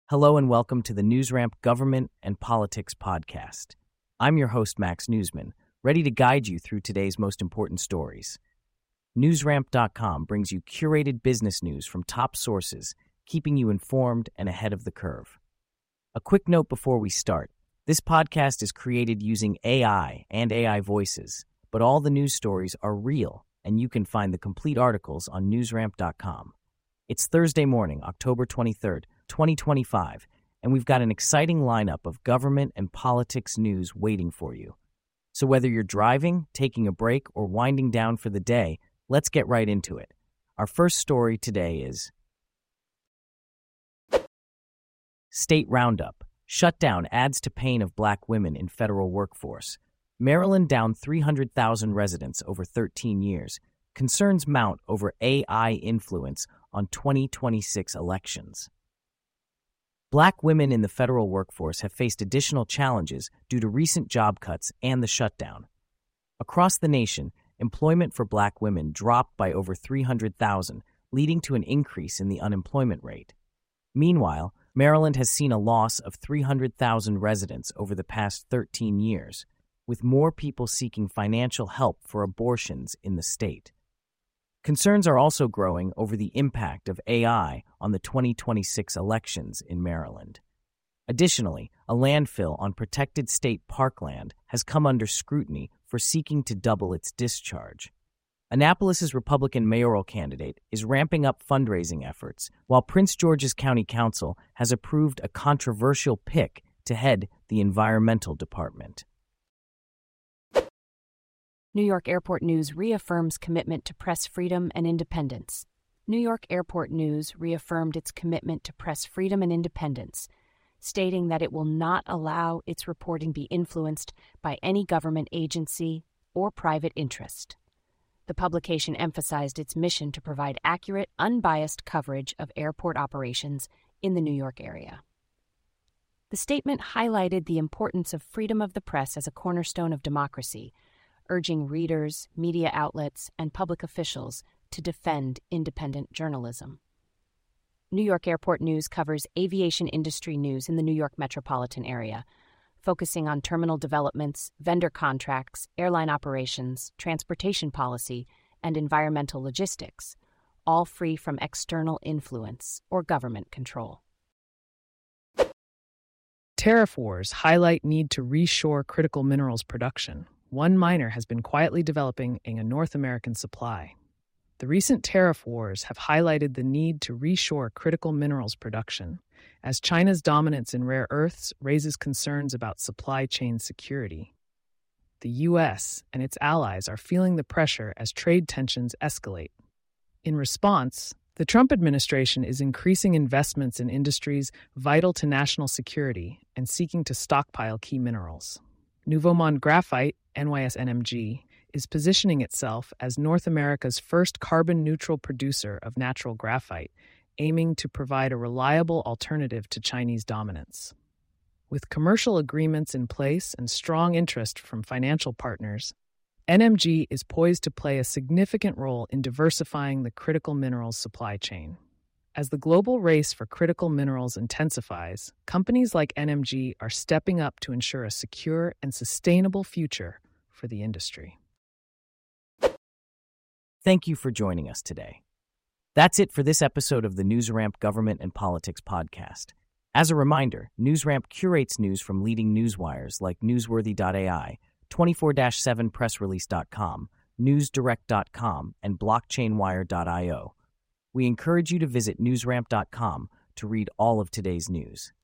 Hello and welcome to the NewsRamp Government and Politics Podcast. I'm your host, Max Newsman, ready to guide you through today's most important stories. NewsRamp.com brings you curated business news from top sources, keeping you informed and ahead of the curve. A quick note before we start. This podcast is created using AI and AI voices, but all the news stories are real, and you can find the complete articles on NewsRamp.com. It's Thursday morning, October 23rd, 2025, and we've got an exciting lineup of government and politics news waiting for you. So whether you're driving, taking a break, or winding down for the day, let's get right into it. Our first story today is State Roundup. Shutdown adds to pain of black women in federal workforce. Maryland down 300,000 residents over 13 years. Concerns mount over AI influence on 2026 elections. Black women in the federal workforce have faced additional challenges due to recent job cuts and the shutdown. Across the nation, employment for black women dropped by over 300,000, leading to an increase in the unemployment rate. Meanwhile, Maryland has seen a loss of 300,000 residents over the past 13 years, with more people seeking financial help for abortions in the state. Concerns are also growing over the impact of AI on the 2026 elections in Maryland. Additionally, a landfill on protected state parkland has come under scrutiny for seeking to double its discharge. Annapolis's Republican mayoral candidate is ramping up fundraising efforts, while Prince George's County Council has approved a controversial pick to head the environmental department. New York Airport News reaffirms commitment to press freedom and independence. New York Airport News reaffirmed its commitment to press freedom and independence, stating that it will not allow its reporting be influenced by any government agency or private interest. The publication emphasized its mission to provide accurate, unbiased coverage of airport operations in the New York area. The statement highlighted the importance of freedom of the press as a cornerstone of democracy, urging readers, media outlets, and public officials to defend independent journalism. New York Airport News covers aviation industry news in the New York metropolitan area, focusing on terminal developments, vendor contracts, airline operations, transportation policy, and environmental logistics, all free from external influence or government control. Tariff wars highlight need to reshore critical minerals production. One miner has been quietly developing a North American supply. The recent tariff wars have highlighted the need to reshore critical minerals production, as China's dominance in rare earths raises concerns about supply chain security. The U.S. and its allies are feeling the pressure as trade tensions escalate. In response, the Trump administration is increasing investments in industries vital to national security and seeking to stockpile key minerals. Nouveau Monde Graphite, NYS-NMG, is positioning itself as North America's first carbon-neutral producer of natural graphite, aiming to provide a reliable alternative to Chinese dominance. With commercial agreements in place and strong interest from financial partners, NMG is poised to play a significant role in diversifying the critical minerals supply chain. As the global race for critical minerals intensifies, companies like NMG are stepping up to ensure a secure and sustainable future for the industry. Thank you for joining us today. That's it for this episode of the NewsRamp Government and Politics Podcast. As a reminder, NewsRamp curates news from leading newswires like Newsworthy.ai, 24/7pressrelease.com, NewsDirect.com, and BlockchainWire.io. We encourage you to visit newsramp.com to read all of today's news.